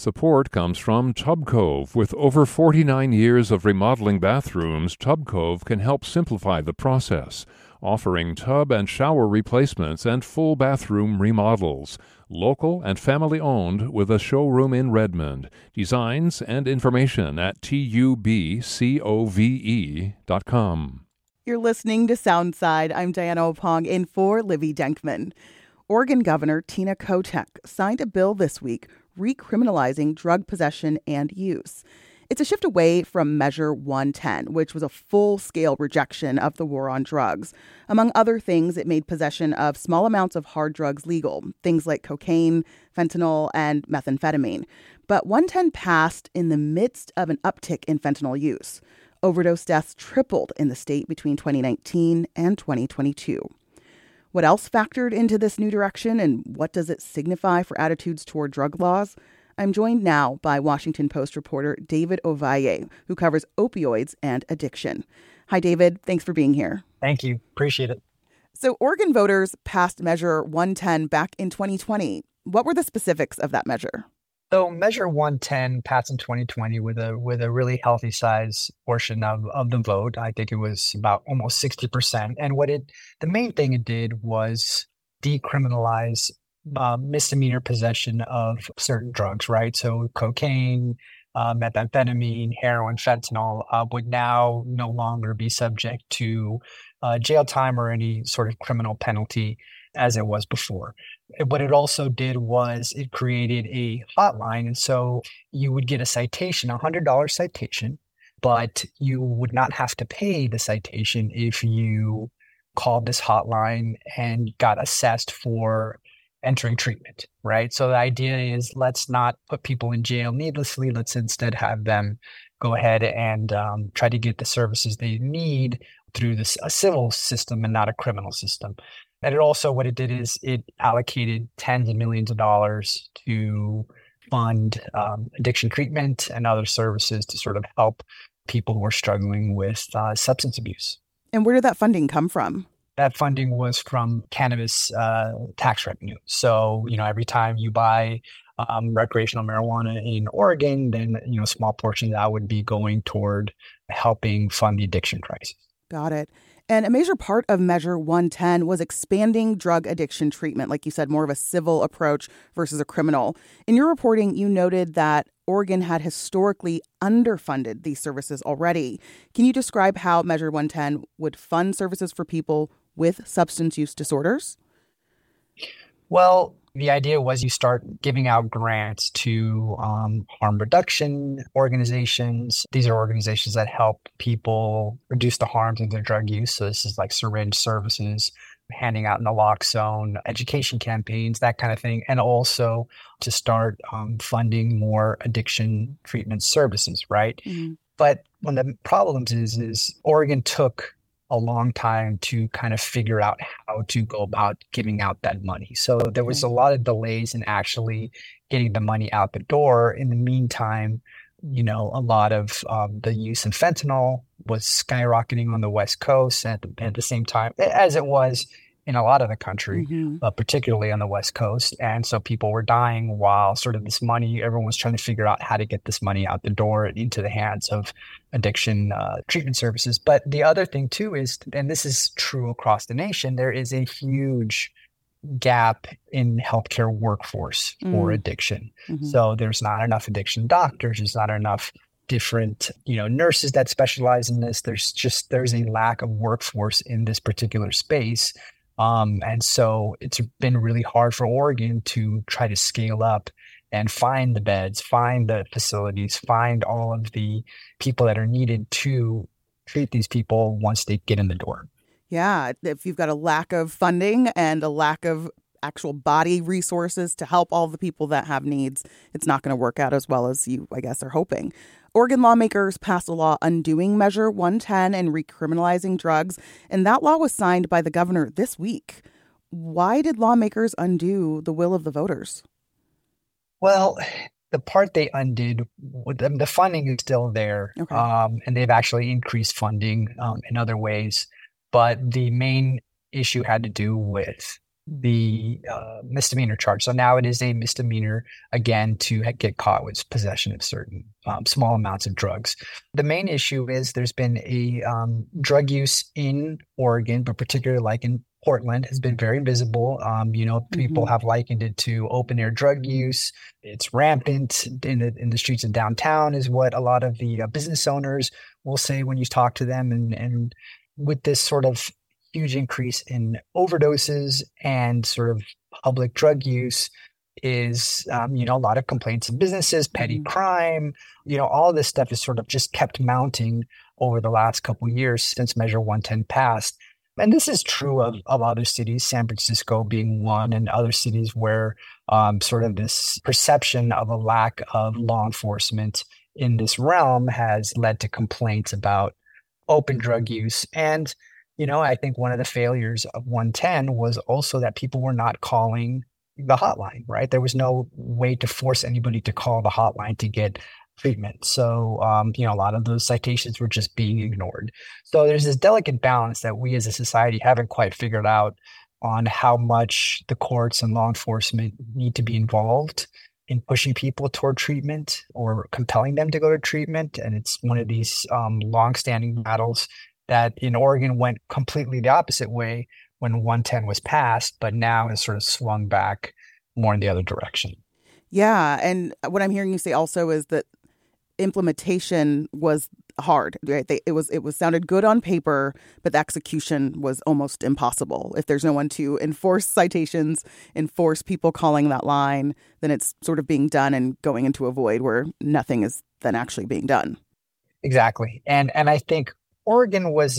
Support comes from Tub Cove. With over 49 years of remodeling bathrooms, Tub Cove can help simplify the process, offering tub and shower replacements and full bathroom remodels. Local and family owned with a showroom in Redmond. Designs and information at tubcove.com. You're listening to Soundside. I'm Diana Opong in for Livy Denkman. Oregon Governor Tina Kotek signed a bill this week recriminalizing drug possession and use. It's a shift away from Measure 110, which was a full-scale rejection of the war on drugs. Among other things, it made possession of small amounts of hard drugs legal, things like cocaine, fentanyl, and methamphetamine. But 110 passed in the midst of an uptick in fentanyl use. Overdose deaths tripled in the state between 2019 and 2022. What else factored into this new direction, and what does it signify for attitudes toward drug laws? I'm joined now by Washington Post reporter David Ovalle, who covers opioids and addiction. Hi, David. Thanks for being here. Thank you. Appreciate it. So Oregon voters passed Measure 110 back in 2020. What were the specifics of that measure? So Measure 110 passed in 2020 with a really healthy size portion of the vote. I think it was about almost 60%. And the main thing it did was decriminalize misdemeanor possession of certain drugs, right? So cocaine, methamphetamine, heroin, fentanyl would now no longer be subject to jail time or any sort of criminal penalty as it was before. What it also did was it created a hotline. And so you would get a citation, a $100 citation, but you would not have to pay the citation if you called this hotline and got assessed for entering treatment, right? So the idea is, let's not put people in jail needlessly. Let's instead have them go ahead and try to get the services they need through a civil system and not a criminal system. And it also, what it did is it allocated tens of millions of dollars to fund addiction treatment and other services to sort of help people who are struggling with substance abuse. And where did that funding come from? That funding was from cannabis tax revenue. So, every time you buy recreational marijuana in Oregon, then, a small portion of that would be going toward helping fund the addiction crisis. Got it. And a major part of Measure 110 was expanding drug addiction treatment, like you said, more of a civil approach versus a criminal. In your reporting, you noted that Oregon had historically underfunded these services already. Can you describe how Measure 110 would fund services for people with substance use disorders? Well, the idea was you start giving out grants to harm reduction organizations. These are organizations that help people reduce the harms of their drug use. So this is like syringe services, handing out naloxone, education campaigns, that kind of thing. And also to start funding more addiction treatment services, right? Mm-hmm. But one of the problems is Oregon took a long time to kind of figure out how to go about giving out that money. So there was a lot of delays in actually getting the money out the door. In the meantime, a lot of the use of fentanyl was skyrocketing on the West Coast at the same time, as it was in a lot of the country, particularly on the West Coast. And so people were dying while sort of this money, everyone was trying to figure out how to get this money out the door and into the hands of addiction treatment services. But the other thing too is, and this is true across the nation, there is a huge gap in healthcare workforce for addiction. So there's not enough addiction doctors, there's not enough different, nurses that specialize in this. There's a lack of workforce in this particular space. And so it's been really hard for Oregon to try to scale up and find the beds, find the facilities, find all of the people that are needed to treat these people once they get in the door. Yeah, if you've got a lack of funding and a lack of actual body resources to help all the people that have needs, it's not going to work out as well as you, I guess, are hoping. Oregon lawmakers passed a law undoing Measure 110 and recriminalizing drugs, and that law was signed by the governor this week. Why did lawmakers undo the will of the voters? Well, the part they undid, the funding is still there, okay. And they've actually increased funding in other ways. But the main issue had to do with the misdemeanor charge. So now it is a misdemeanor again to get caught with possession of certain small amounts of drugs. The main issue is there's been a drug use in Oregon, but particularly like in Portland, has been very visible. People have likened it to open air drug use. It's rampant in the streets of downtown, is what a lot of the business owners will say when you talk to them. And with this sort of huge increase in overdoses and sort of public drug use is, a lot of complaints of businesses, petty crime, all this stuff is sort of just kept mounting over the last couple of years since Measure 110 passed. And this is true of other cities, San Francisco being one, and other cities where sort of this perception of a lack of law enforcement in this realm has led to complaints about open drug use. And, I think one of the failures of 110 was also that people were not calling the hotline, right? There was no way to force anybody to call the hotline to get treatment. So, a lot of those citations were just being ignored. So there's this delicate balance that we as a society haven't quite figured out on how much the courts and law enforcement need to be involved in pushing people toward treatment or compelling them to go to treatment. And it's one of these longstanding battles that in Oregon went completely the opposite way when 110 was passed, but now has sort of swung back more in the other direction. Yeah. And what I'm hearing you say also is that implementation was hard, right? It was sounded good on paper, but the execution was almost impossible. If there's no one to enforce citations, enforce people calling that line, then it's sort of being done and going into a void where nothing is then actually being done. Exactly. And I think Oregon was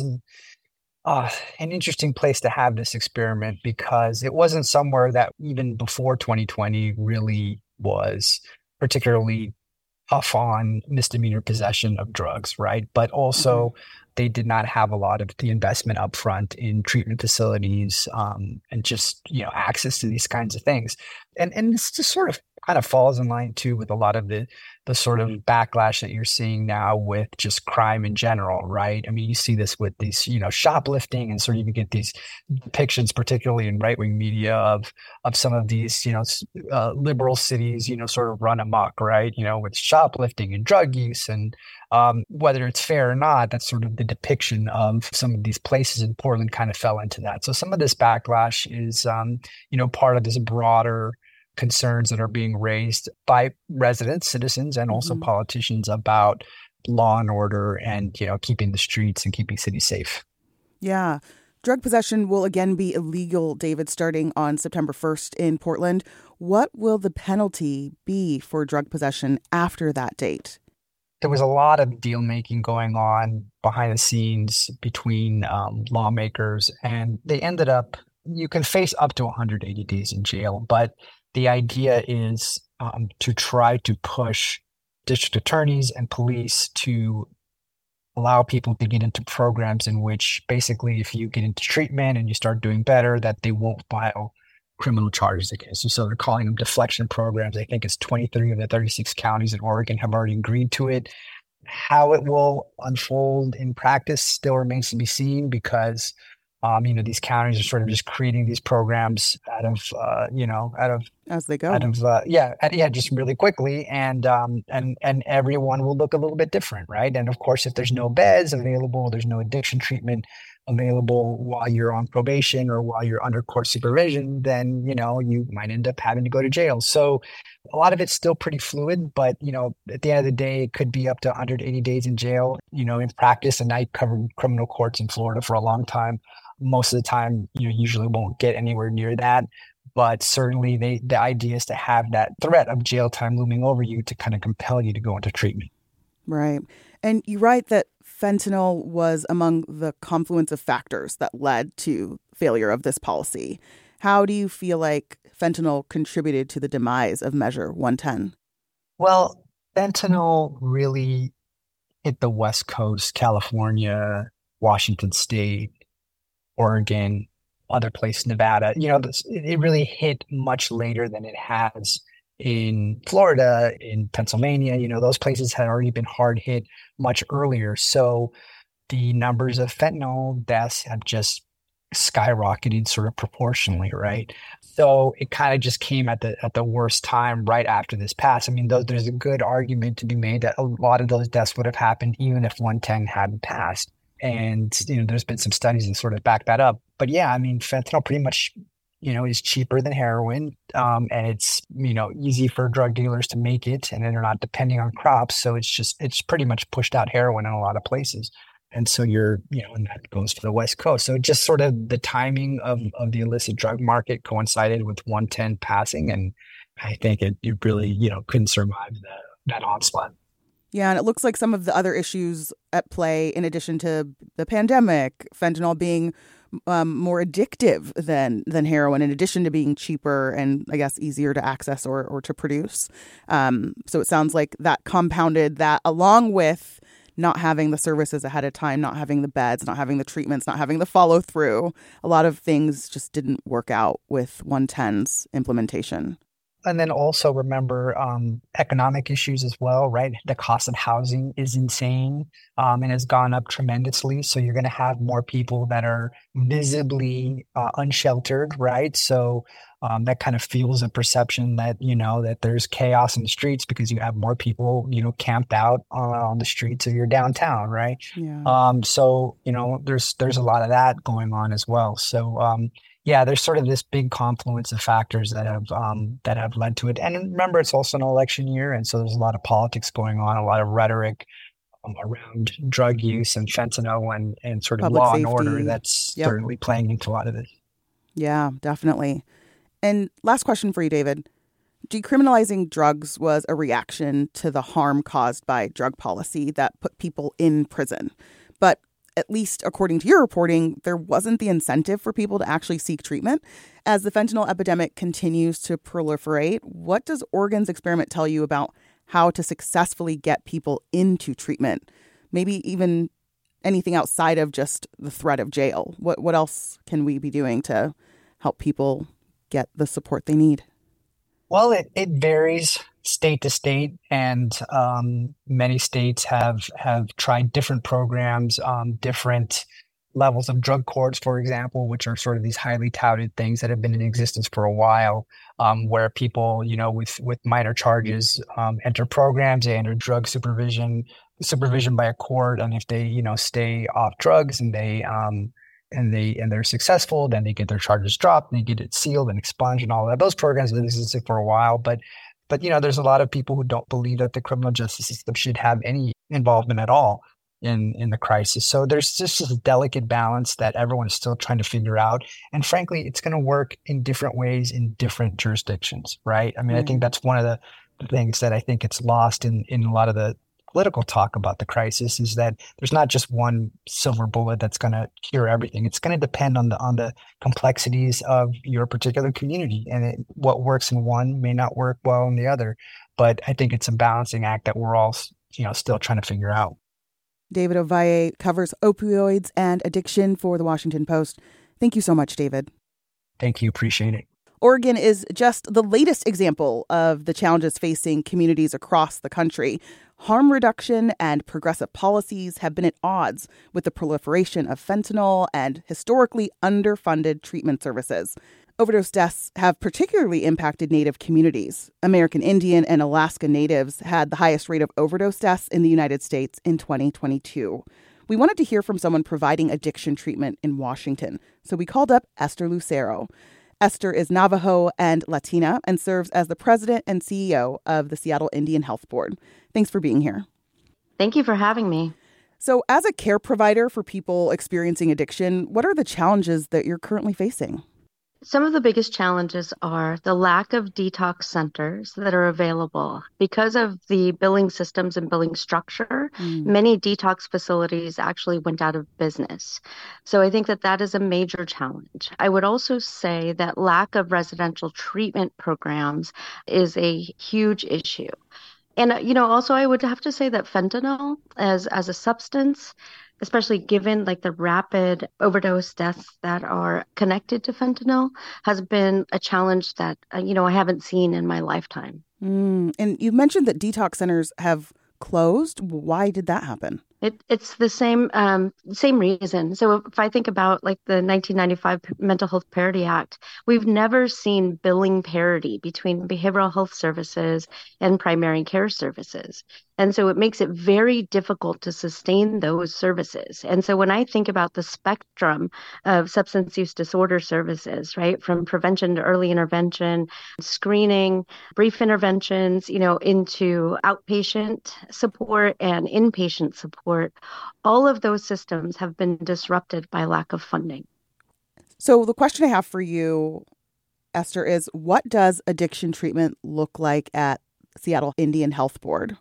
an interesting place to have this experiment because it wasn't somewhere that even before 2020 really was particularly tough on misdemeanor possession of drugs, right? But also they did not have a lot of the investment upfront in treatment facilities and just, access to these kinds of things. And this just sort of kind of falls in line too with a lot of the sort of backlash that you're seeing now with just crime in general, right? I mean, you see this with these, shoplifting, and sort of you get these depictions, particularly in right-wing media, of some of these, liberal cities, sort of run amok, right? With shoplifting and drug use, and whether it's fair or not, that's sort of the depiction of some of these places, in Portland kind of fell into that. So some of this backlash is, part of this broader concerns that are being raised by residents, citizens, and also politicians about law and order and, keeping the streets and keeping cities safe. Yeah. Drug possession will again be illegal, David, starting on September 1st in Portland. What will the penalty be for drug possession after that date? There was a lot of deal making going on behind the scenes between lawmakers, and they ended up, you can face up to 180 days in jail, but the idea is to try to push district attorneys and police to allow people to get into programs in which basically if you get into treatment and you start doing better, that they won't file criminal charges against you. So they're calling them deflection programs. I think it's 23 of the 36 counties in Oregon have already agreed to it. How it will unfold in practice still remains to be seen because these counties are sort of just creating these programs out of as they go, just really quickly, and everyone will look a little bit different, right? And of course, if there's no beds available, there's no addiction treatment available while you're on probation or while you're under court supervision, then you might end up having to go to jail. So a lot of it's still pretty fluid, but at the end of the day, it could be up to 180 days in jail. In practice, and I covered criminal courts in Florida for a long time. Most of the time, usually won't get anywhere near that. But certainly the idea is to have that threat of jail time looming over you to kind of compel you to go into treatment. Right. And you write that fentanyl was among the confluence of factors that led to failure of this policy. How do you feel like fentanyl contributed to the demise of Measure 110? Well, fentanyl really hit the West Coast, California, Washington State, Oregon, other places, Nevada. It really hit much later than it has in Florida, in Pennsylvania. Those places had already been hard hit much earlier. So the numbers of fentanyl deaths have just skyrocketed sort of proportionally, right? So it kind of just came at the worst time right after this passed. I mean, there's a good argument to be made that a lot of those deaths would have happened even if 110 hadn't passed. And, there's been some studies that sort of back that up. But yeah, I mean, fentanyl pretty much, is cheaper than heroin. And it's, easy for drug dealers to make it, and then they're not depending on crops. So it's pretty much pushed out heroin in a lot of places. And so and that goes for the West Coast. So just sort of the timing of the illicit drug market coincided with 110 passing. And I think it really, couldn't survive that onslaught. Yeah, and it looks like some of the other issues at play, in addition to the pandemic, fentanyl being more addictive than heroin, in addition to being cheaper and, I guess, easier to access or to produce. So it sounds like that compounded that, along with not having the services ahead of time, not having the beds, not having the treatments, not having the follow through. A lot of things just didn't work out with 110's implementation. And then also remember economic issues as well, right? The cost of housing is insane and has gone up tremendously. So you're going to have more people that are visibly unsheltered, right? So that kind of fuels a perception that, that there's chaos in the streets because you have more people, camped out on the streets of your downtown, right? Yeah. So, there's a lot of that going on as well. So, yeah, there's sort of this big confluence of factors that have led to it. And remember, it's also an election year, and so there's a lot of politics going on, a lot of rhetoric around drug use and fentanyl and sort of Public law safety. and order that's certainly playing into a lot of this. Yeah, definitely. And last question for you, David. Decriminalizing drugs was a reaction to the harm caused by drug policy that put people in prison. But at least according to your reporting, there wasn't the incentive for people to actually seek treatment. As the fentanyl epidemic continues to proliferate, what does Oregon's experiment tell you about how to successfully get people into treatment? Maybe even anything outside of just the threat of jail. What else can we be doing to help people get the support they need? Well, it varies state to state, and many states have tried different programs, different levels of drug courts, for example, which are sort of these highly touted things that have been in existence for a while, where people, with minor charges enter programs, they enter drug supervision by a court, and if they, stay off drugs and they're successful, then they get their charges dropped and they get it sealed and expunged and all that. Those programs have existed for a while, but there's a lot of people who don't believe that the criminal justice system should have any involvement at all in the crisis. So there's just this delicate balance that everyone is still trying to figure out. And frankly, it's going to work in different ways in different jurisdictions, right? I mean, I think that's one of the things that I think it's lost in a lot of the political talk about the crisis, is that there's not just one silver bullet that's going to cure everything. It's going to depend on the complexities of your particular community, and what works in one may not work well in the other. But I think it's a balancing act that we're all, still trying to figure out. David Ovalle covers opioids and addiction for The Washington Post. Thank you so much, David. Thank you. Appreciate it. Oregon is just the latest example of the challenges facing communities across the country. Harm reduction and progressive policies have been at odds with the proliferation of fentanyl and historically underfunded treatment services. Overdose deaths have particularly impacted Native communities. American Indian and Alaska Natives had the highest rate of overdose deaths in the United States in 2022. We wanted to hear from someone providing addiction treatment in Washington, so we called up Esther Lucero. Esther is Navajo and Latina and serves as the president and CEO of the Seattle Indian Health Board. Thanks for being here. Thank you for having me. So as a care provider for people experiencing addiction, what are the challenges that you're currently facing? Some of the biggest challenges are the lack of detox centers that are available. Because of the billing systems and billing structure, many detox facilities actually went out of business. So I think that is a major challenge. I would also say that lack of residential treatment programs is a huge issue. And, also I would have to say that fentanyl as a substance, especially given like the rapid overdose deaths that are connected to fentanyl, has been a challenge that, I haven't seen in my lifetime. And you mentioned that detox centers have closed. Why did that happen? It's the same reason. So if I think about like the 1995 Mental Health Parity Act, we've never seen billing parity between behavioral health services and primary care services. And so it makes it very difficult to sustain those services. And so when I think about the spectrum of substance use disorder services, right, from prevention to early intervention, screening, brief interventions, into outpatient support and inpatient support, all of those systems have been disrupted by lack of funding. So the question I have for you, Esther, is what does addiction treatment look like at Seattle Indian Health Board?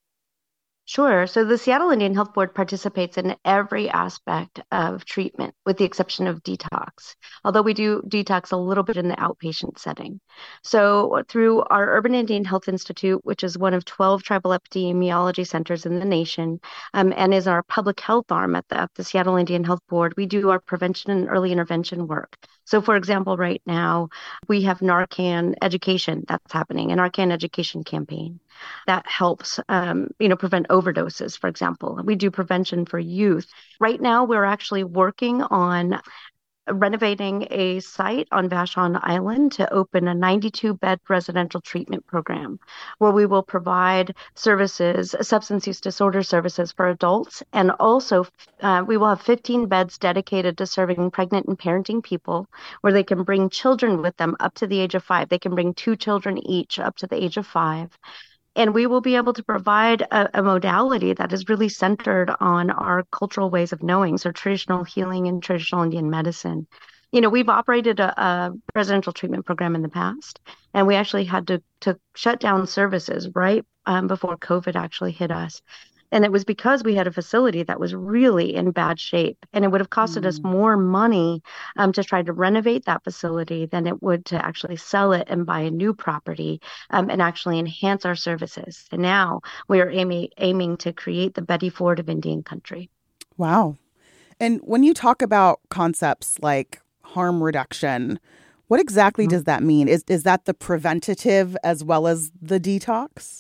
Sure. So the Seattle Indian Health Board participates in every aspect of treatment, with the exception of detox, although we do detox a little bit in the outpatient setting. So through our Urban Indian Health Institute, which is one of 12 tribal epidemiology centers in the nation, and is our public health arm at the Seattle Indian Health Board, we do our prevention and early intervention work. So for example, right now, we have Narcan education that's happening, a Narcan education campaign that helps, prevent overdoses, for example. We do prevention for youth. Right now, we're actually working on renovating a site on Vashon Island to open a 92-bed residential treatment program where we will provide services, substance use disorder services for adults. And also we will have 15 beds dedicated to serving pregnant and parenting people, where they can bring children with them up to the age of 5. They can bring 2 children each up to the age of 5. And we will be able to provide a modality that is really centered on our cultural ways of knowing, so traditional healing and traditional Indian medicine. We've operated a residential treatment program in the past, and we actually had to shut down services right before COVID actually hit us. And it was because we had a facility that was really in bad shape, and it would have costed us more money to try to renovate that facility than it would to actually sell it and buy a new property and actually enhance our services. And now we are aiming to create the Betty Ford of Indian country. Wow. And when you talk about concepts like harm reduction, what exactly does that mean? Is that the preventative as well as the detox?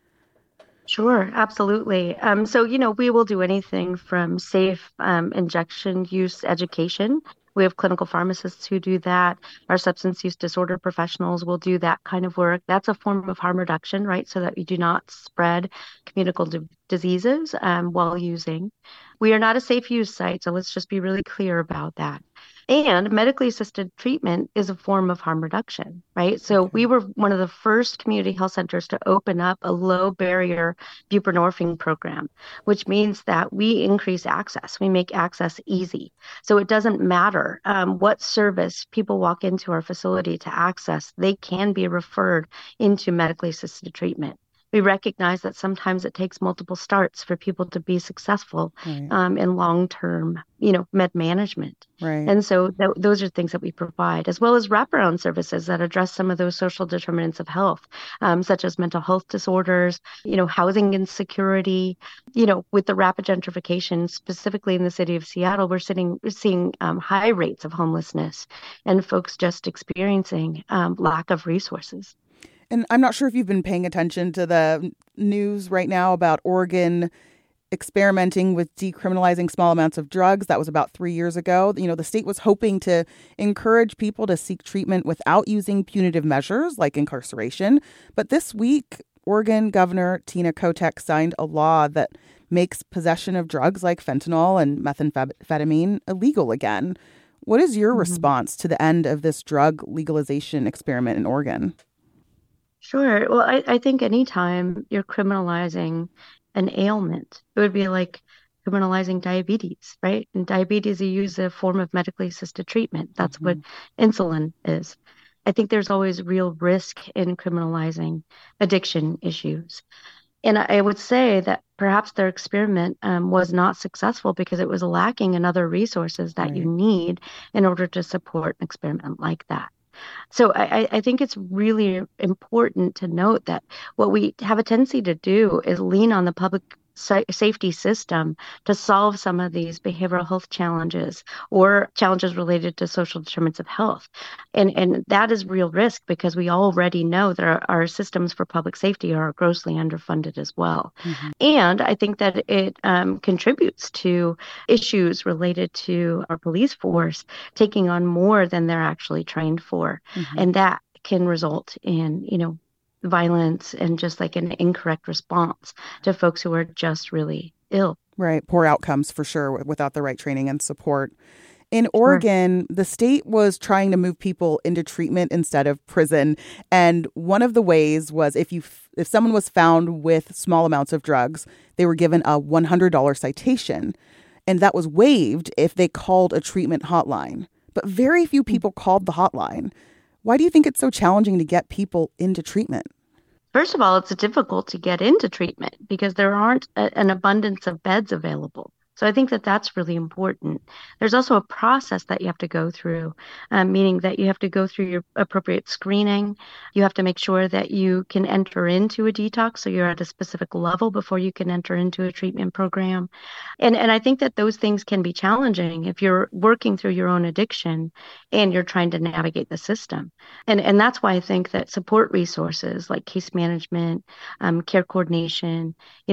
Sure, absolutely. So, we will do anything from safe injection use education. We have clinical pharmacists who do that. Our substance use disorder professionals will do that kind of work. That's a form of harm reduction, right? So that you do not spread communicable diseases while using. We are not a safe use site, so let's just be really clear about that. And medically assisted treatment is a form of harm reduction, right? So we were one of the first community health centers to open up a low barrier buprenorphine program, which means that we increase access. We make access easy. So it doesn't matter what service people walk into our facility to access, they can be referred into medically assisted treatment. We recognize that sometimes it takes multiple starts for people to be successful in long-term, med management. Right. And so those are things that we provide, as well as wraparound services that address some of those social determinants of health, such as mental health disorders, housing insecurity. With the rapid gentrification, specifically in the city of Seattle, we're seeing high rates of homelessness and folks just experiencing lack of resources. And I'm not sure if you've been paying attention to the news right now about Oregon experimenting with decriminalizing small amounts of drugs. That was about 3 years ago. The state was hoping to encourage people to seek treatment without using punitive measures like incarceration. But this week, Oregon Governor Tina Kotek signed a law that makes possession of drugs like fentanyl and methamphetamine illegal again. What is your response to the end of this drug legalization experiment in Oregon? Sure. Well, I think anytime you're criminalizing an ailment, it would be like criminalizing diabetes, right? And diabetes, you use a form of medically assisted treatment. That's what insulin is. I think there's always real risk in criminalizing addiction issues. And I would say that perhaps their experiment was not successful because it was lacking in other resources that you need in order to support an experiment like that. So I think it's really important to note that what we have a tendency to do is lean on the public safety system to solve some of these behavioral health challenges or challenges related to social determinants of health. And that is real risk because we already know that our systems for public safety are grossly underfunded as well. Mm-hmm. And I think that it contributes to issues related to our police force taking on more than they're actually trained for. Mm-hmm. And that can result in, violence and just like an incorrect response to folks who are just really ill. Right. Poor outcomes for sure without the right training and support. In Oregon, the state was trying to move people into treatment instead of prison. And one of the ways was if someone was found with small amounts of drugs, they were given a $100 citation. And that was waived if they called a treatment hotline. But very few people called the hotline. Why do you think it's so challenging to get people into treatment? First of all, it's difficult to get into treatment because there aren't an abundance of beds available. So I think that that's really important. There's also a process that you have to go through, meaning that you have to go through your appropriate screening. You have to make sure that you can enter into a detox, so you're at a specific level before you can enter into a treatment program. And I think that those things can be challenging if you're working through your own addiction and you're trying to navigate the system. And that's why I think that support resources like case management, care coordination,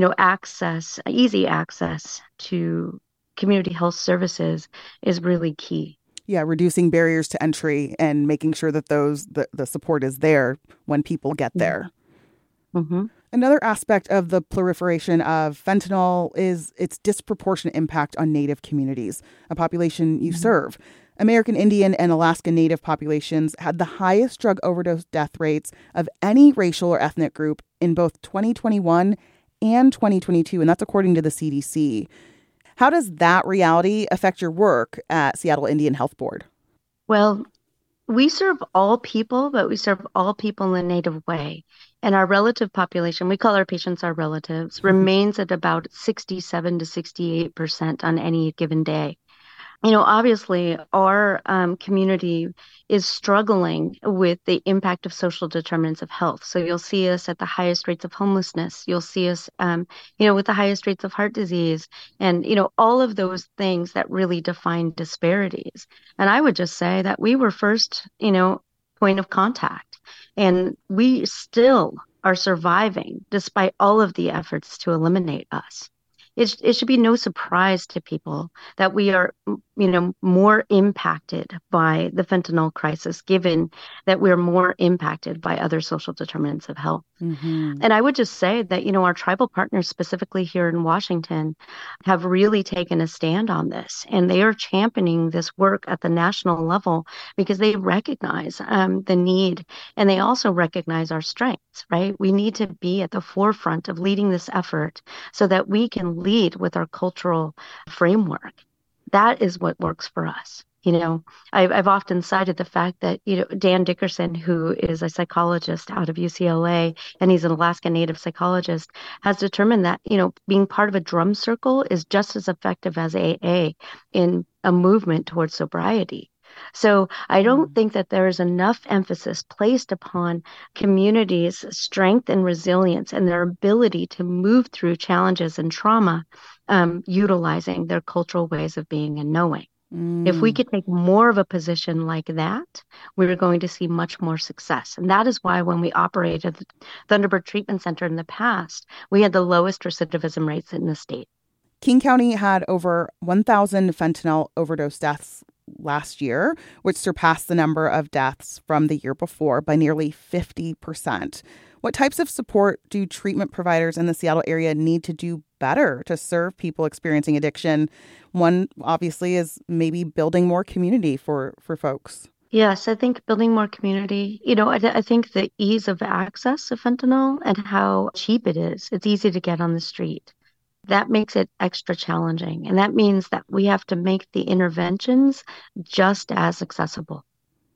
easy access to community health services is really key. Yeah, reducing barriers to entry and making sure that the support is there when people get there. Mm-hmm. Another aspect of the proliferation of fentanyl is its disproportionate impact on Native communities, a population you serve. American Indian and Alaska Native populations had the highest drug overdose death rates of any racial or ethnic group in both 2021 and 2022, and that's according to the CDC. How does that reality affect your work at Seattle Indian Health Board? Well, we serve all people, but we serve all people in a Native way. And our relative population, we call our patients our relatives, remains at about 67 to 68% on any given day. Obviously, our community is struggling with the impact of social determinants of health. So you'll see us at the highest rates of homelessness. You'll see us, with the highest rates of heart disease and, all of those things that really define disparities. And I would just say that we were first, point of contact, and we still are surviving despite all of the efforts to eliminate us. It should be no surprise to people that we are, more impacted by the fentanyl crisis, given that we're more impacted by other social determinants of health. Mm-hmm. And I would just say that, our tribal partners, specifically here in Washington, have really taken a stand on this. And they are championing this work at the national level because they recognize the need. And they also recognize our strengths, right? We need to be at the forefront of leading this effort so that we can lead with our cultural framework. That is what works for us. I've often cited the fact that, Dan Dickerson, who is a psychologist out of UCLA, and he's an Alaska Native psychologist, has determined that, being part of a drum circle is just as effective as AA in a movement towards sobriety. So I don't think that there is enough emphasis placed upon communities' strength and resilience and their ability to move through challenges and trauma, utilizing their cultural ways of being and knowing. If we could take more of a position like that, we're going to see much more success. And that is why when we operated the Thunderbird Treatment Center in the past, we had the lowest recidivism rates in the state. King County had over 1,000 fentanyl overdose deaths last year, which surpassed the number of deaths from the year before by nearly 50%. What types of support do treatment providers in the Seattle area need to do better to serve people experiencing addiction? One, obviously, is maybe building more community for folks. Yes, I think building more community, I think the ease of access to fentanyl and how cheap it is. It's easy to get on the street. That makes it extra challenging. And that means that we have to make the interventions just as accessible.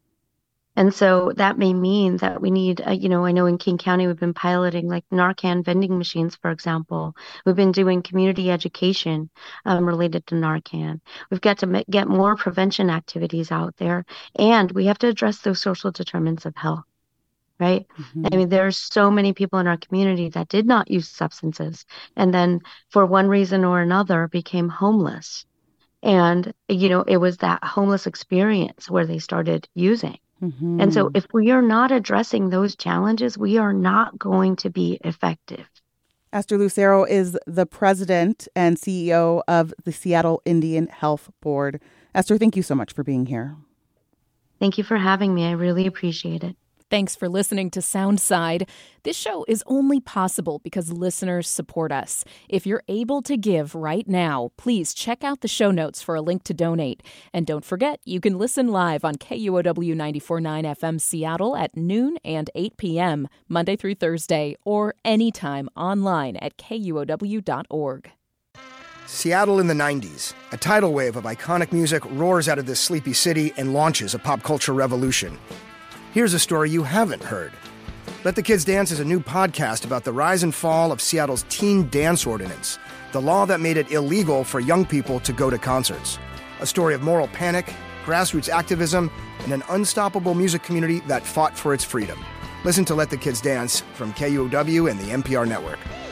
And so that may mean that we need, I know in King County, we've been piloting like Narcan vending machines, for example. We've been doing community education related to Narcan. We've got to get more prevention activities out there. And we have to address those social determinants of health. right? I mean, there are so many people in our community that did not use substances and then for one reason or another became homeless. And, it was that homeless experience where they started using. And so if we are not addressing those challenges, we are not going to be effective. Esther Lucero is the president and CEO of the Seattle Indian Health Board. Esther, thank you so much for being here. Thank you for having me. I really appreciate it. Thanks for listening to Soundside. This show is only possible because listeners support us. If you're able to give right now, please check out the show notes for a link to donate. And don't forget, you can listen live on KUOW 94.9 FM Seattle at noon and 8 p.m., Monday through Thursday, or anytime online at KUOW.org. Seattle in the 90s. A tidal wave of iconic music roars out of this sleepy city and launches a pop culture revolution. Here's a story you haven't heard. Let the Kids Dance is a new podcast about the rise and fall of Seattle's teen dance ordinance, the law that made it illegal for young people to go to concerts. A story of moral panic, grassroots activism, and an unstoppable music community that fought for its freedom. Listen to Let the Kids Dance from KUOW and the NPR network.